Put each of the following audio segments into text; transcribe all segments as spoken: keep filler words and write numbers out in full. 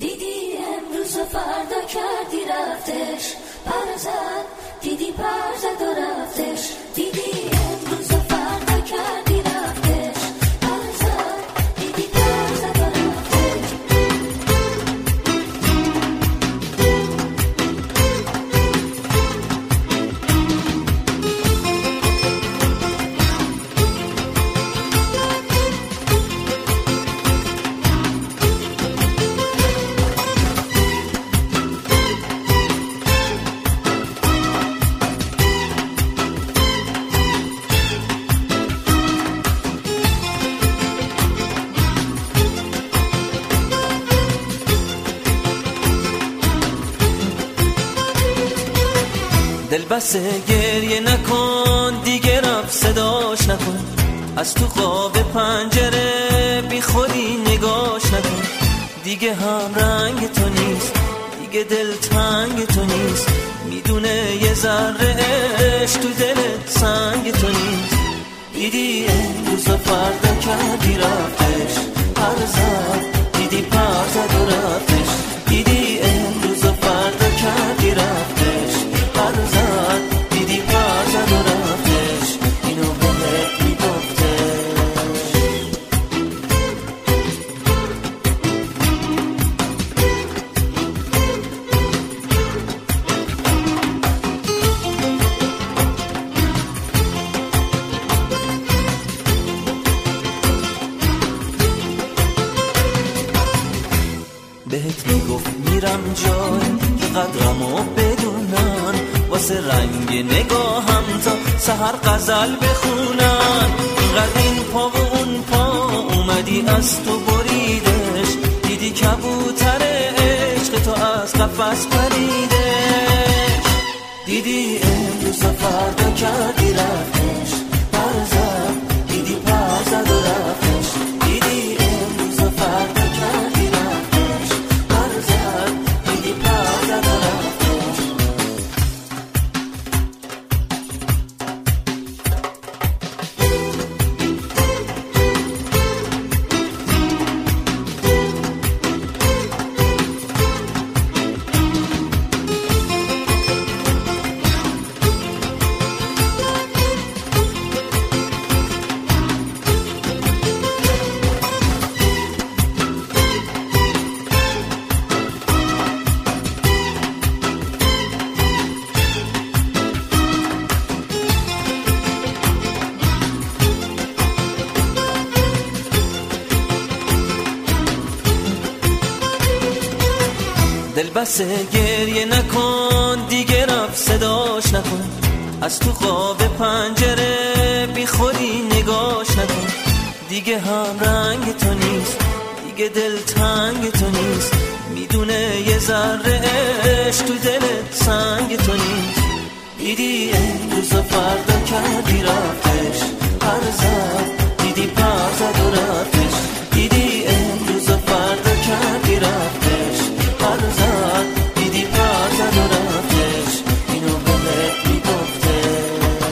دیدی امروز و فردا کردی رفتش، پر زد دیدی پر زد و رفتش. دیدی امروز و فردا کردی رفتش، پر زد دیدی پر زد و رفتش. دل بسه گریه نکن دیگه، رفت صداش نکن، از تو خواب پنجره بی خودی نگاش نکن. دیگه هم رنگ تو نیست، دیگه دل تنگ تو نیست، میدونه یه ذره عشق تو دل سنگ تو نیست. دیدی امروز و فردا کردی رفتش، پر زد دیدی پر زد و رفتش. دیدی امروز و فردا کردی رفتش، پر زد دیدی پر زد و رفتش. اینو بهت میگفتش. بهت میگفت میرم جای که قدرمو بدونن، واسه رنگ نگاهم تا سحر غزل بخونن. اینقدر این پا و اون پا اومدی از تو بریدش، دیدی کبوتر عشق تو از قفس پریدش. دیدی امروز و فردا کردی رفتش، پر زد دیدی پر زد و رفتش. دیدی امروز و فردا کردی رفتش، پر زد دیدی پر زد و رفتش. دل بسه گریه نکن دیگه، رفت صداش نکن، از تو خواب پنجره بی خودی نگاش نکن. دیگه هم رنگ تو نیست، دیگه دل تنگ تو نیست، میدونه یه ذره عشق تو دل سنگ تو نیست. دیدی امروز و فردا کردی رفتش، پر زد دیدی پر زد و رفتش. دیدی امروز و فردا کردی رفتش، پر زد دیدی پر زد و رفتش. اینو بهت میگفتش.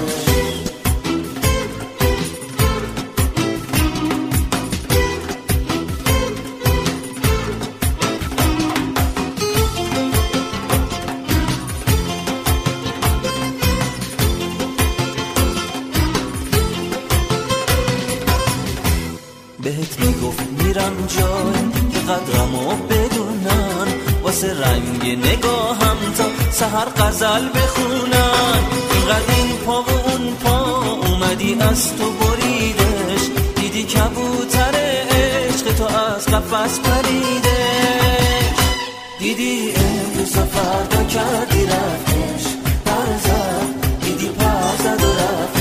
بهت میگفت میرم جای که قدرمو بدونن، واسه رنگ نگاهم تا سحر غزل بخونن. اینقدر این پا و اون پا اومدی از تو بریدش، دیدی کبوتر عشق تو از قفس پریدش. دیدی امروز و فردا کردی رفتش، پر زد دیدی پر زد و رفتش.